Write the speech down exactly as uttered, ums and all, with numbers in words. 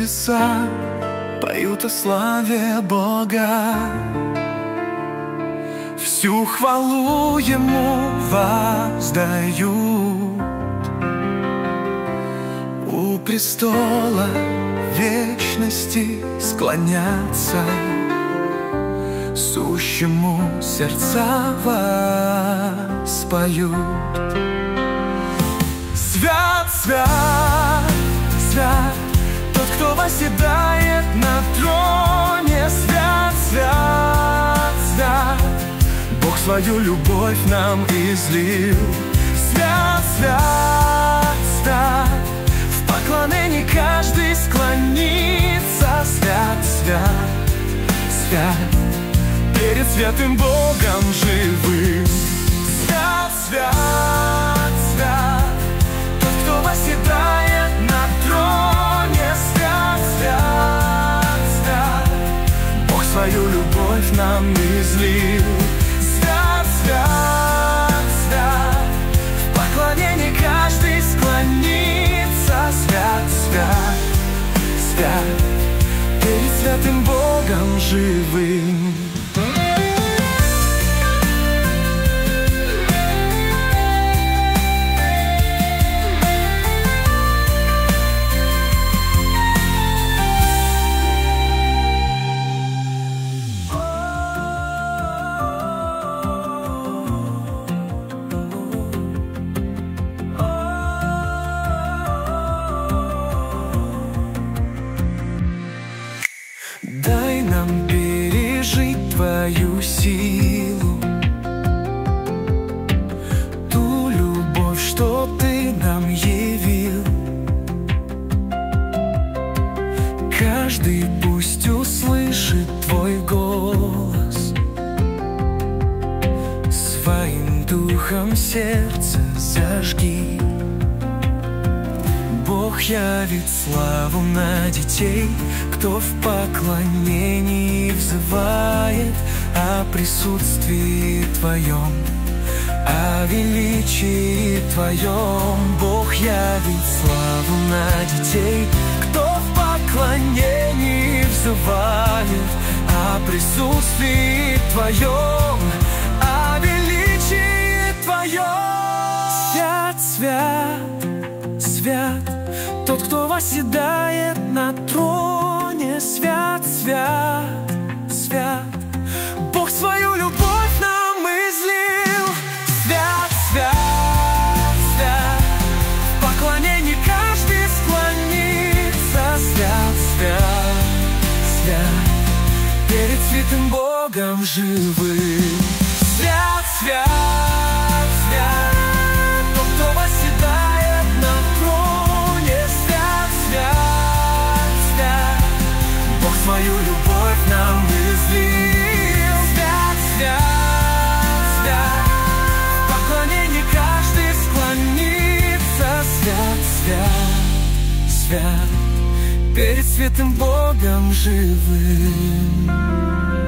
небеса поют о славе Бога. Всю хвалу Ему воздают. У престола вечности склонятся, сущему сердца воспоют. Свят, свят, свят, тот, кто восседает на троне. Свят, свят, свят, Бог свою любовь нам излил. Свят, свят, свят, в поклонении каждый склонится. Свят, свят, свят, перед святым Богом живым. Свят, свят, свят, тот, кто восседает на троне. Свят, свят, свят, Бог свою любовь нам излил. Свят, свят, свят, в поклонении каждый склонится. Свят, свят, свят, перед святым Богом живым. Дай нам пережить Твою силу, ту любовь, что Ты нам явил. Каждый пусть услышит Твой голос, своим духом сердце зажги. Бог явит славу на детей, кто в поклонении взывает о присутствии Твоем, о величии Твоем. Бог явит славу на детей, кто в поклонении взывает о присутствии Твоем, о величии Твоем. Свят, свят, свят, тот, кто восседает на троне. Свят, свят, свят, Бог свою любовь нам излил. Свят, свят, свят, в поклонении каждый склонится. Свят, свят, свят, перед святым Богом живым. Свят, свят, свят, тот, кто восседает на троне. Свят, свят, свят, Бог свою любовь нам излил. Свят, свят, свят, в поклонении каждый склонится. Свят, свят, свят, перед святым Богом живым.